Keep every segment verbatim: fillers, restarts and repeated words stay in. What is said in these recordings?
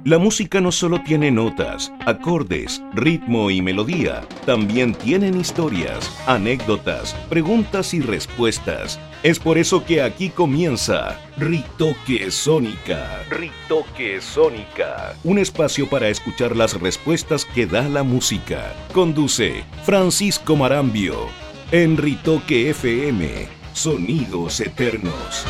La música no solo tiene notas, acordes, ritmo y melodía, también tienen historias, anécdotas, preguntas y respuestas. Es por eso que aquí comienza Ritoque Sónica. Ritoque Sónica. Un espacio para escuchar las respuestas que da la música. Conduce Francisco Marambio. En Ritoque F M, Sonidos Eternos.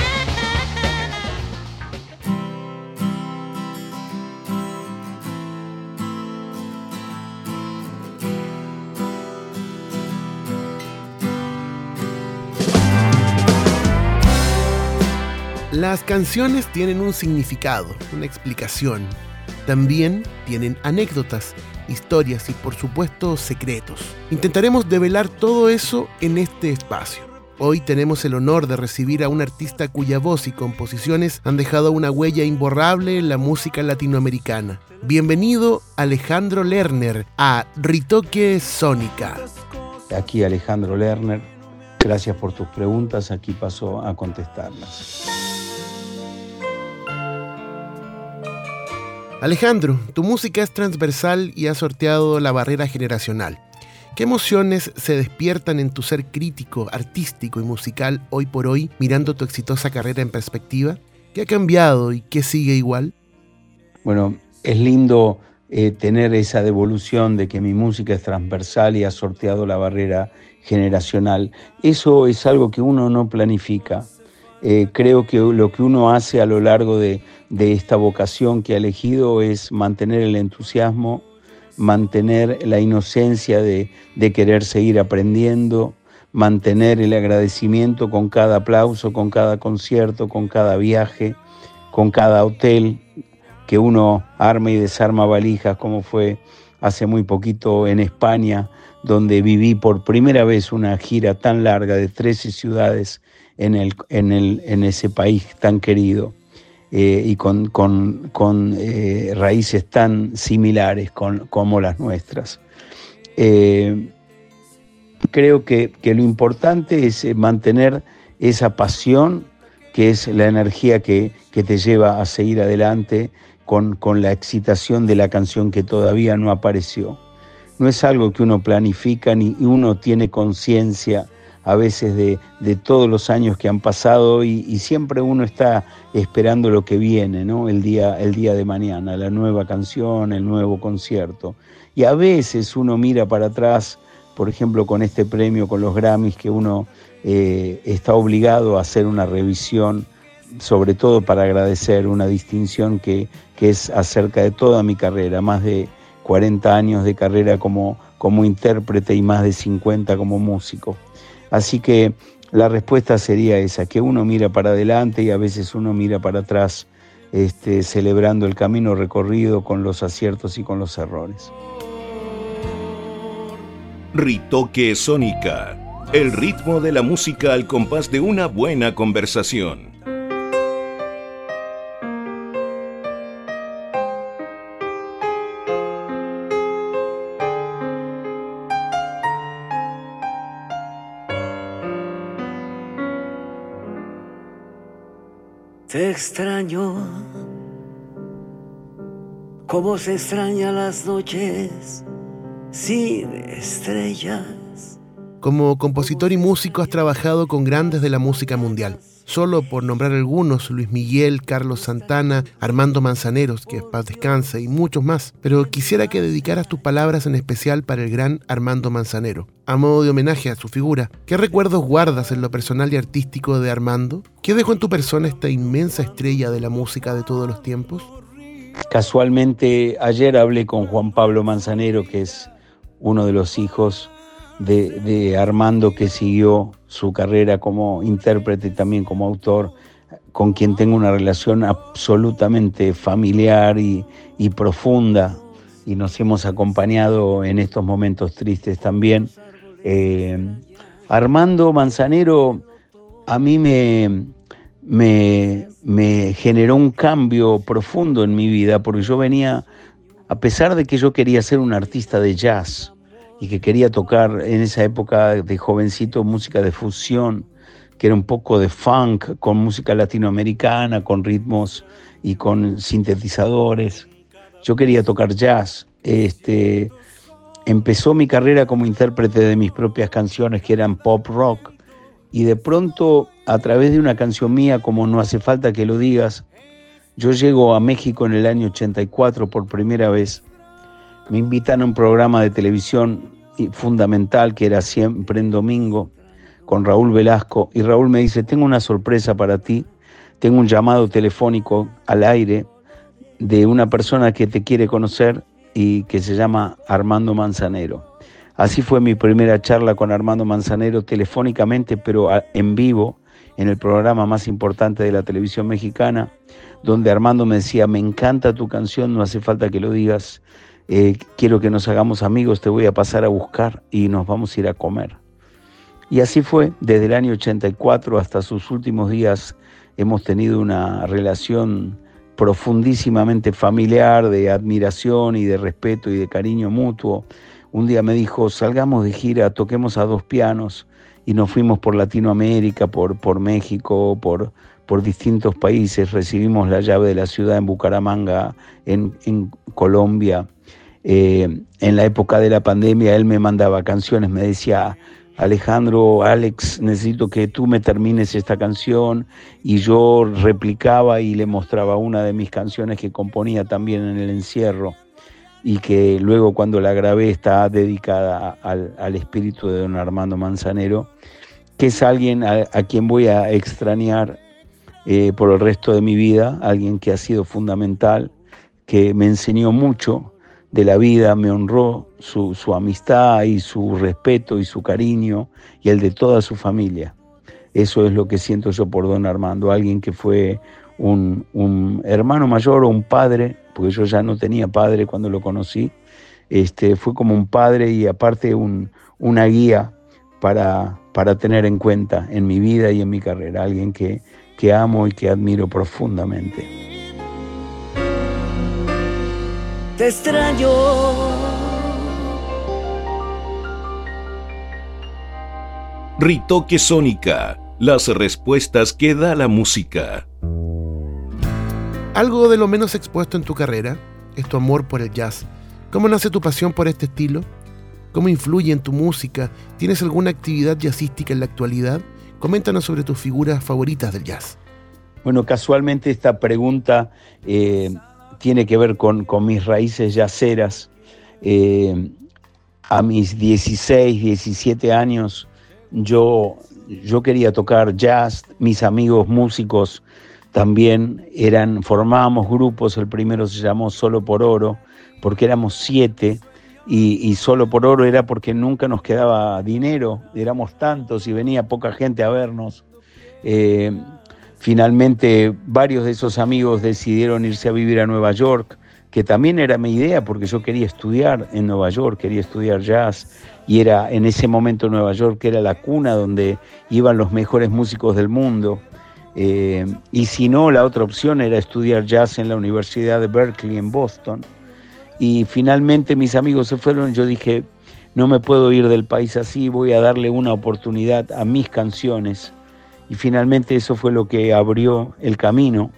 Las canciones tienen un significado, una explicación. También tienen anécdotas, historias y, por supuesto, secretos. Intentaremos develar todo eso en este espacio. Hoy tenemos el honor de recibir a un artista cuya voz y composiciones han dejado una huella imborrable en la música latinoamericana. Bienvenido, Alejandro Lerner, a Ritoque Sónica. Aquí Alejandro Lerner, gracias por tus preguntas, aquí paso a contestarlas. Alejandro, tu música es transversal y ha sorteado la barrera generacional. ¿Qué emociones se despiertan en tu ser crítico, artístico y musical hoy por hoy, mirando tu exitosa carrera en perspectiva? ¿Qué ha cambiado y qué sigue igual? Bueno, es lindo eh, tener esa devolución de que mi música es transversal y ha sorteado la barrera generacional. Eso es algo que uno no planifica. Eh, creo que lo que uno hace a lo largo de, de esta vocación que ha elegido es mantener el entusiasmo, mantener la inocencia de, de querer seguir aprendiendo, mantener el agradecimiento con cada aplauso, con cada concierto, con cada viaje, con cada hotel que uno arma y desarma valijas, como fue hace muy poquito en España, donde viví por primera vez una gira tan larga de trece ciudades en, el, en, el, en ese país tan querido eh, y con, con, con eh, raíces tan similares con, como las nuestras. Eh, creo que, que lo importante es mantener esa pasión, que es la energía que, que te lleva a seguir adelante con, con la excitación de la canción que todavía no apareció. No es algo que uno planifica ni uno tiene conciencia a veces de, de todos los años que han pasado y, y siempre uno está esperando lo que viene, ¿no? El día, el día de mañana, la nueva canción, el nuevo concierto. Y a veces uno mira para atrás, por ejemplo, con este premio, con los Grammys, que uno eh, está obligado a hacer una revisión, sobre todo para agradecer una distinción que, que es acerca de toda mi carrera, más de cuarenta años de carrera como, como intérprete y más de cincuenta como músico. Así que la respuesta sería esa, que uno mira para adelante y a veces uno mira para atrás, este, celebrando el camino recorrido con los aciertos y con los errores. Ritoque Sónica, el ritmo de la música al compás de una buena conversación. Te extraño, como se extrañan las noches sin estrellas. Como compositor y músico has trabajado con grandes de la música mundial. Solo por nombrar algunos, Luis Miguel, Carlos Santana, Armando Manzanero, que en paz descanse, y muchos más. Pero quisiera que dedicaras tus palabras en especial para el gran Armando Manzanero. A modo de homenaje a su figura, ¿qué recuerdos guardas en lo personal y artístico de Armando? ¿Qué dejó en tu persona esta inmensa estrella de la música de todos los tiempos? Casualmente, ayer hablé con Juan Pablo Manzanero, que es uno de los hijos de, de Armando, que siguió su carrera como intérprete y también como autor, con quien tengo una relación absolutamente familiar y, y profunda, y nos hemos acompañado en estos momentos tristes también. Eh, Armando Manzanero a mí me, me, me generó un cambio profundo en mi vida, porque yo venía, a pesar de que yo quería ser un artista de jazz y que quería tocar en esa época de jovencito música de fusión, que era un poco de funk con música latinoamericana, con ritmos y con sintetizadores, yo quería tocar jazz. Este, empezó mi carrera como intérprete de mis propias canciones, que eran pop rock, y de pronto, a través de una canción mía, como No hace falta que lo digas, yo llego a México en el año ochenta y cuatro por primera vez. Me invitan a un programa de televisión fundamental que era Siempre en Domingo, con Raúl Velasco, y Raúl me dice: tengo una sorpresa para ti, tengo un llamado telefónico al aire de una persona que te quiere conocer y que se llama Armando Manzanero. Así fue mi primera charla con Armando Manzanero, telefónicamente, pero en vivo, en el programa más importante de la televisión mexicana, donde Armando me decía: me encanta tu canción, no hace falta que lo digas, eh, quiero que nos hagamos amigos, te voy a pasar a buscar y nos vamos a ir a comer. Y así fue, desde el año ochenta y cuatro hasta sus últimos días hemos tenido una relación profundísimamente familiar, de admiración y de respeto y de cariño mutuo. Un día me dijo: salgamos de gira, toquemos a dos pianos, y nos fuimos por Latinoamérica, por, por México, por, por distintos países. Recibimos la llave de la ciudad en Bucaramanga, en, en Colombia. Eh, en la época de la pandemia él me mandaba canciones, me decía: Alejandro, Alex, necesito que tú me termines esta canción, y yo replicaba y le mostraba una de mis canciones que componía también en el encierro, y que luego, cuando la grabé, está dedicada al, al espíritu de don Armando Manzanero, que es alguien a, a quien voy a extrañar eh, por el resto de mi vida, alguien que ha sido fundamental, que me enseñó mucho de la vida, me honró su, su amistad y su respeto y su cariño, y el de toda su familia. Eso es lo que siento yo por don Armando, alguien que fue un, un hermano mayor o un padre, porque yo ya no tenía padre cuando lo conocí. Este, fue como un padre, y aparte un, una guía para, para tener en cuenta en mi vida y en mi carrera, alguien que, que amo y que admiro profundamente. Te extraño. Ritoque Sónica, las respuestas que da la música. Algo de lo menos expuesto en tu carrera es tu amor por el jazz. ¿Cómo nace tu pasión por este estilo? ¿Cómo influye en tu música? ¿Tienes alguna actividad jazzística en la actualidad? Coméntanos sobre tus figuras favoritas del jazz. Bueno, casualmente esta pregunta eh, tiene que ver con, con mis raíces jazzeras. Eh, a mis dieciséis, diecisiete años yo, yo quería tocar jazz. Mis amigos músicos también eran, formábamos grupos. El primero se llamó Solo por Oro, porque éramos siete, y, y Solo por Oro era porque nunca nos quedaba dinero, éramos tantos y venía poca gente a vernos. Eh, finalmente varios de esos amigos decidieron irse a vivir a Nueva York, que también era mi idea, porque yo quería estudiar en Nueva York, quería estudiar jazz, y era en ese momento Nueva York, que era la cuna donde iban los mejores músicos del mundo. Eh, y si no, la otra opción era estudiar jazz en la Universidad de Berkeley en Boston. Y finalmente mis amigos se fueron. Yo dije, no me puedo ir del país así, voy a darle una oportunidad a mis canciones. Y finalmente eso fue lo que abrió el camino,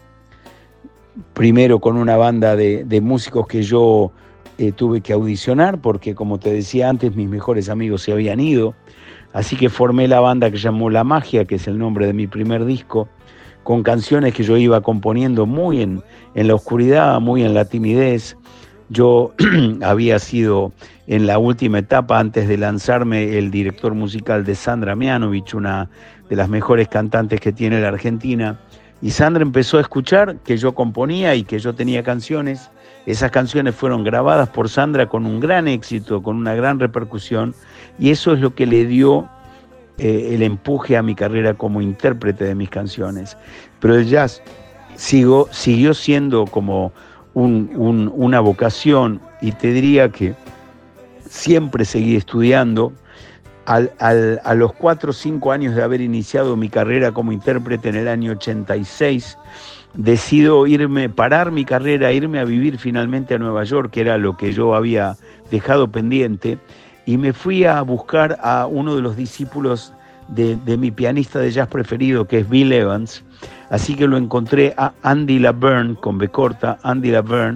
primero con una banda de, de músicos que yo eh, tuve que audicionar, porque como te decía antes, mis mejores amigos se habían ido. Así que formé la banda que llamó La Magia, que es el nombre de mi primer disco, con canciones que yo iba componiendo muy en, en la oscuridad, muy en la timidez. Yo había sido en la última etapa, antes de lanzarme, el director musical de Sandra Mianovich, una de las mejores cantantes que tiene la Argentina. Y Sandra empezó a escuchar que yo componía y que yo tenía canciones. Esas canciones fueron grabadas por Sandra con un gran éxito, con una gran repercusión, y eso es lo que le dio eh, el empuje a mi carrera como intérprete de mis canciones. Pero el jazz sigo, siguió siendo como un, un, una vocación, y te diría que siempre seguí estudiando. Al, al, a los cuatro o cinco años de haber iniciado mi carrera como intérprete en el año ochenta y seis, decido irme, parar mi carrera, irme a vivir finalmente a Nueva York, que era lo que yo había dejado pendiente, y me fui a buscar a uno de los discípulos de, de mi pianista de jazz preferido, que es Bill Evans. Así que lo encontré a Andy LaVerne, con B corta, Andy LaVerne,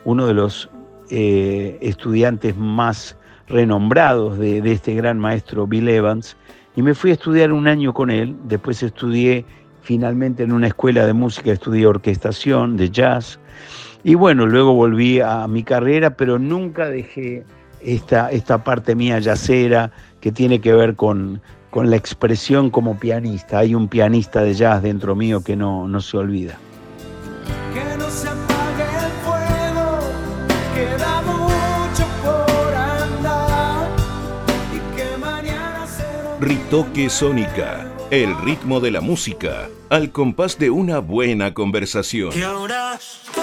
uno de los eh, estudiantes más renombrados de, de este gran maestro Bill Evans, y me fui a estudiar un año con él. Después estudié finalmente en una escuela de música, estudié orquestación de jazz, y bueno, luego volví a mi carrera, pero nunca dejé esta, esta parte mía jazzera que tiene que ver con, con la expresión como pianista. Hay un pianista de jazz dentro mío que no, no se olvida. Que no se apague el fuego, queda mucho por andar, y que mañana será... Ritoque Sónica, el ritmo de la música, al compás de una buena conversación. Que ahora estoy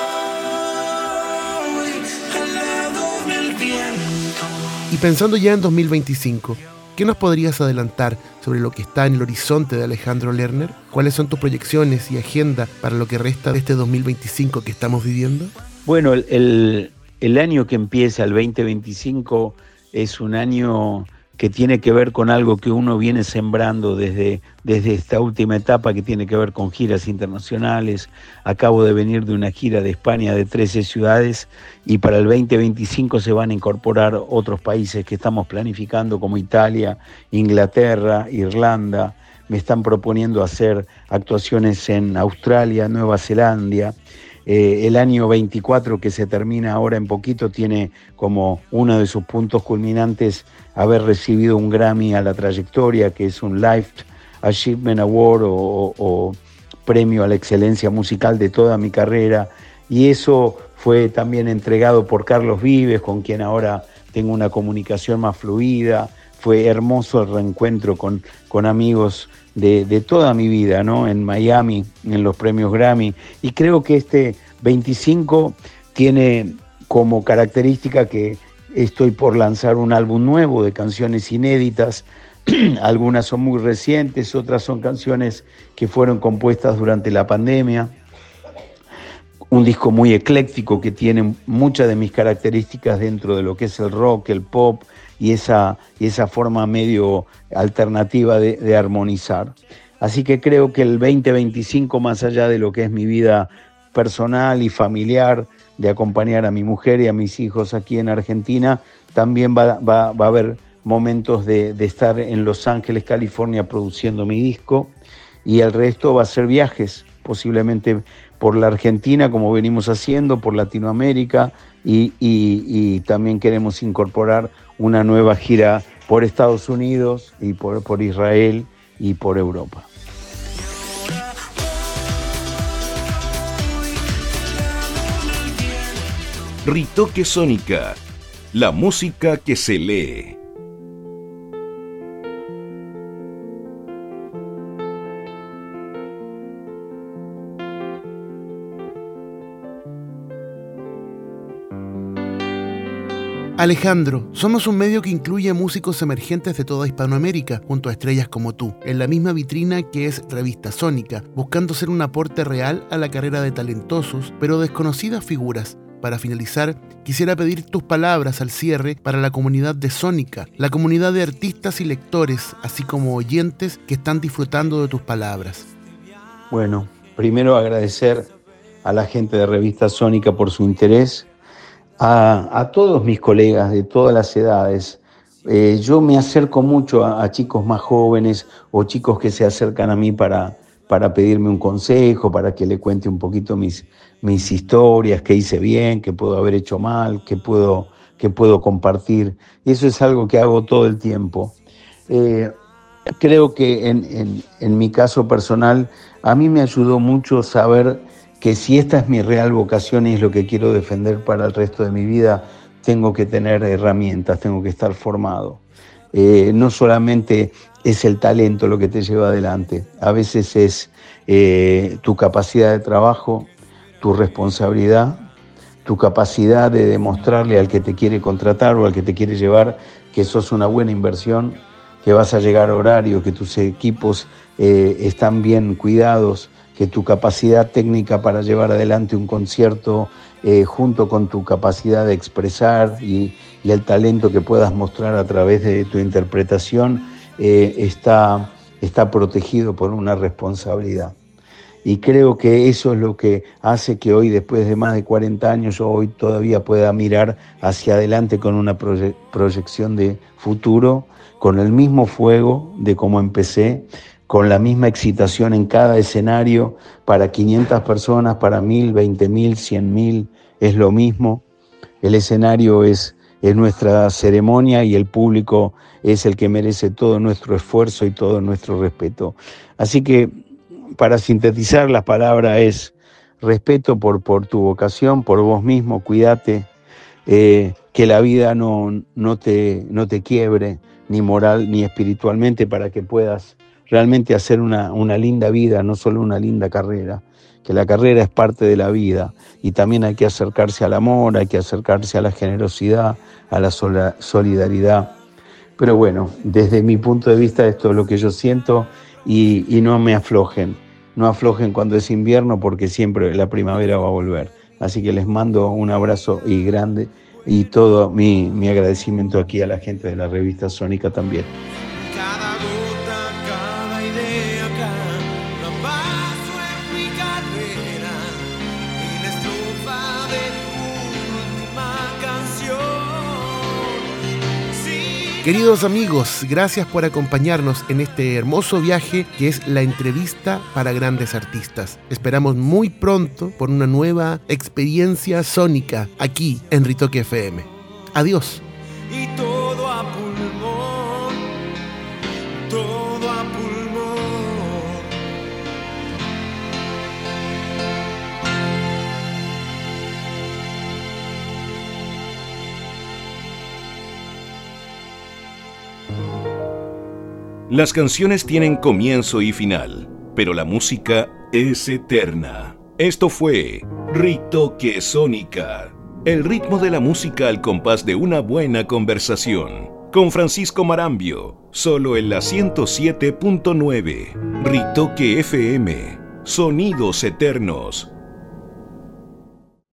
al lado del viento. Y pensando ya en dos mil veinticinco, ¿qué nos podrías adelantar sobre lo que está en el horizonte de Alejandro Lerner? ¿Cuáles son tus proyecciones y agenda para lo que resta de este dos mil veinticinco que estamos viviendo? Bueno, el, el, el año que empieza, el veinte veinticinco, es un año que tiene que ver con algo que uno viene sembrando desde, desde esta última etapa, que tiene que ver con giras internacionales. Acabo de venir de una gira de España de trece ciudades, y para el veinte veinticinco se van a incorporar otros países que estamos planificando, como Italia, Inglaterra, Irlanda. Me están proponiendo hacer actuaciones en Australia, Nueva Zelanda. Eh, el año veinticuatro, que se termina ahora en poquito, tiene como uno de sus puntos culminantes haber recibido un Grammy a la trayectoria, que es un Life Achievement Award o, o, o premio a la excelencia musical de toda mi carrera, y eso fue también entregado por Carlos Vives, con quien ahora tengo una comunicación más fluida. Fue hermoso el reencuentro con, con amigos de, de toda mi vida, ¿no? En Miami, en los premios Grammy. Y creo que este veinticinco tiene como característica que estoy por lanzar un álbum nuevo de canciones inéditas. Algunas son muy recientes, otras son canciones que fueron compuestas durante la pandemia. Un disco muy ecléctico que tiene muchas de mis características dentro de lo que es el rock, el pop, y esa, y esa forma medio alternativa de, de armonizar. Así que creo que el veinte veinticinco, más allá de lo que es mi vida personal y familiar, de acompañar a mi mujer y a mis hijos aquí en Argentina, también va, va, va a haber momentos de, de estar en Los Ángeles, California, produciendo mi disco, y el resto va a ser viajes, posiblemente por la Argentina, como venimos haciendo, por Latinoamérica, y, y, y también queremos incorporar una nueva gira por Estados Unidos y por, por Israel y por Europa. Ritoque Sónica, la música que se lee. Alejandro, somos un medio que incluye músicos emergentes de toda Hispanoamérica, junto a estrellas como tú, en la misma vitrina que es Revista Sónica, buscando ser un aporte real a la carrera de talentosos, pero desconocidas figuras. Para finalizar, quisiera pedir tus palabras al cierre para la comunidad de Sónica, la comunidad de artistas y lectores, así como oyentes que están disfrutando de tus palabras. Bueno, primero agradecer a la gente de Revista Sónica por su interés, a, a todos mis colegas de todas las edades. Eh, yo me acerco mucho a, a chicos más jóvenes o chicos que se acercan a mí para, para pedirme un consejo, para que le cuente un poquito mis, mis historias, qué hice bien, qué puedo haber hecho mal, qué puedo, qué puedo compartir. Y eso es algo que hago todo el tiempo. Eh, creo que en, en, en mi caso personal, a mí me ayudó mucho saber que si esta es mi real vocación y es lo que quiero defender para el resto de mi vida, tengo que tener herramientas, tengo que estar formado. Eh, no solamente es el talento lo que te lleva adelante, a veces es eh, tu capacidad de trabajo, tu responsabilidad, tu capacidad de demostrarle al que te quiere contratar o al que te quiere llevar que sos una buena inversión, que vas a llegar a horario, que tus equipos eh, están bien cuidados, que tu capacidad técnica para llevar adelante un concierto eh, junto con tu capacidad de expresar y, y el talento que puedas mostrar a través de tu interpretación eh, está, está protegido por una responsabilidad. Y creo que eso es lo que hace que hoy, después de más de cuarenta años, yo hoy todavía pueda mirar hacia adelante con una proye- proyección de futuro, con el mismo fuego de cómo empecé, con la misma excitación en cada escenario, para quinientas personas, para mil, veinte mil, cien mil, es lo mismo. El escenario es, es nuestra ceremonia y el público es el que merece todo nuestro esfuerzo y todo nuestro respeto. Así que, para sintetizar, la palabra es respeto por, por tu vocación, por vos mismo, cuídate, eh, que la vida no, no, te, no te quiebre, ni moral ni espiritualmente, para que puedas realmente hacer una, una linda vida, no solo una linda carrera, que la carrera es parte de la vida y también hay que acercarse al amor, hay que acercarse a la generosidad, a la sola, solidaridad. Pero bueno, desde mi punto de vista esto es lo que yo siento y, y no me aflojen, no aflojen cuando es invierno porque siempre la primavera va a volver. Así que les mando un abrazo y grande y todo mi, mi agradecimiento aquí a la gente de la revista Sónica también. Cada gota, cada idea, cada paso en mi carrera y la estrofa de mi última canción. Sí. Queridos amigos, gracias por acompañarnos en este hermoso viaje que es la entrevista para grandes artistas. Esperamos muy pronto por una nueva experiencia sónica aquí en Ritoque F M. Adiós. Y todo a pulmón, todo a pulmón. Las canciones tienen comienzo y final, pero la música es eterna. Esto fue Ritoque Sónica, el ritmo de la música al compás de una buena conversación. Con Francisco Marambio, solo en la ciento siete punto nueve. Ritoque F M, sonidos eternos.